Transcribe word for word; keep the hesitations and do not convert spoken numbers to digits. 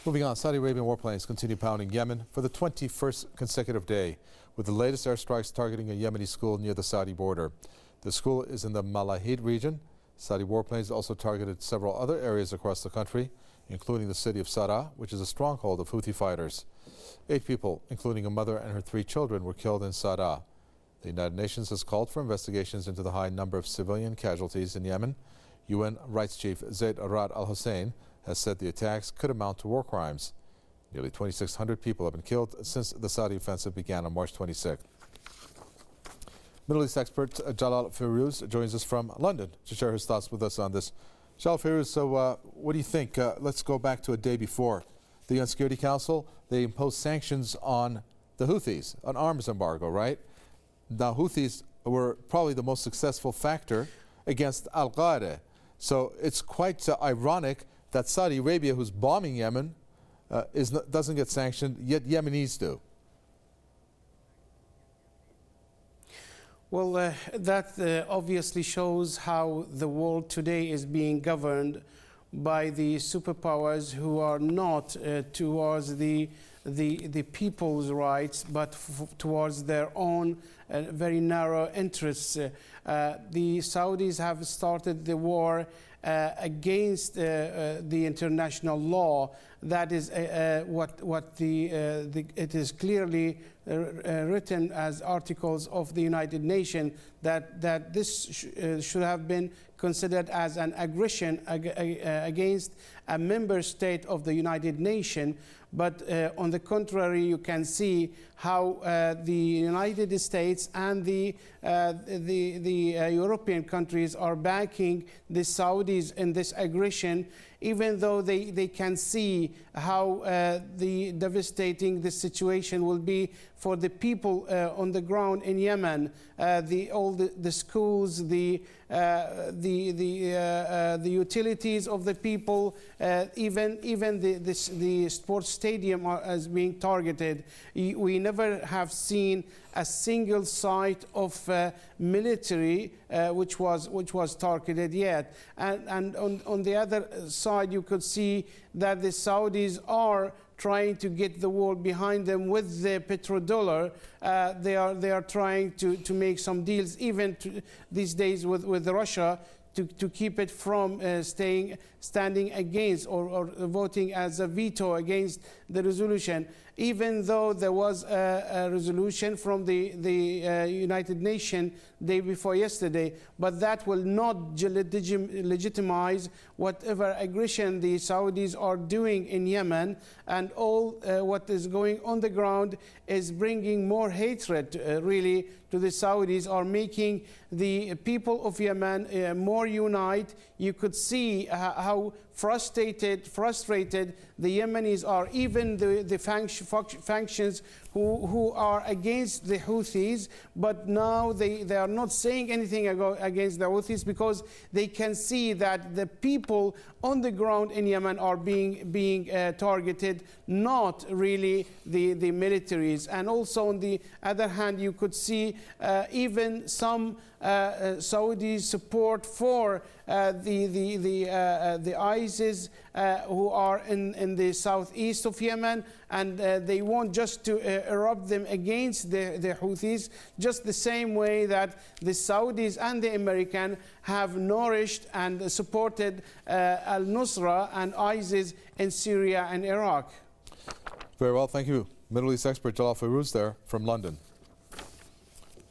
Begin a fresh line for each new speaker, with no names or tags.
Moving on, Saudi Arabian warplanes continue pounding Yemen for the twenty-first consecutive day, with the latest airstrikes targeting a Yemeni school near the Saudi border. The school is in the Malahide region. Saudi warplanes also targeted several other areas across the country, including the city of Sara, which is a stronghold of Houthi fighters. Eight people, including a mother and her three children, were killed in Sara. The United Nations has called for investigations into the high number of civilian casualties in Yemen. U N Rights Chief Zaid Ra'ad Al Hussein has said the attacks could amount to war crimes. Nearly twenty-six hundred people have been killed since the Saudi offensive began on March twenty-sixth. Middle East expert uh, Jalal Firouz joins us from London to share his thoughts with us on this. Jalal Firouz, so uh, what do you think? Uh, let's go back to a day before. The U N Security Council, they imposed sanctions on the Houthis, an arms embargo, right? Now, Houthis were probably the most successful factor against Al-Qaeda. So it's quite uh, ironic that Saudi Arabia, who's bombing Yemen, uh, is not, doesn't get sanctioned, yet Yemenis do.
Well, uh, that uh, obviously shows how the world today is being governed by the superpowers who are not uh, towards the, the, the people's rights, but f towards their own uh, very narrow interests. Uh, uh, the Saudis have started the war uh, against uh, uh, the international law. That is uh, uh, what, what the, uh, the, it is clearly uh, uh, written as articles of the United Nations that, that this sh uh, should have been considered as an aggression ag uh, against a member state of the United Nations. But uh, on the contrary, you can see how uh, the United States and the, uh, the, the uh, European countries are backing the Saudis in this aggression, even though they, they can see how uh, the devastating the situation will be for the people uh, on the ground in Yemen. Uh, the, all the, the schools, the, uh, the, the, uh, uh, the utilities of the people, uh, even, even the, this, the sports stadium are, as being targeted. We never have seen a single site of uh, military uh, which was which was targeted yet. And, and on, on the other side, you could see that the Saudis are trying to get the world behind them with the petrodollar. Uh, they are they are trying to to make some deals even to, these days with with Russia. To, to keep it from uh, staying, standing against or, or voting as a veto against the resolution, even though there was a, a resolution from the, the uh, United Nations day before yesterday, but that will not legitimize whatever aggression the Saudis are doing in Yemen, and all uh, what is going on the ground is bringing more hatred uh, really to the Saudis, are making the people of Yemen uh, more unite. You could see uh, how frustrated, frustrated the Yemenis are, even the, the factions who, who are against the Houthis, but now they, they are not saying anything against the Houthis because they can see that the people on the ground in Yemen are being, being uh, targeted, not really the, the militaries. And also on the other hand, you could see uh, even some uh, uh, Saudi support for uh, the, the, the, uh, the ISIS uh, who are in, in the southeast of Yemen, and uh, they want just to uh, erupt them against the, the Houthis, just the same way that the Saudis and the Americans have nourished and supported uh, al-Nusra and ISIS in Syria and Iraq.
Very well, thank you. Middle East expert Jalal Firouz there from London.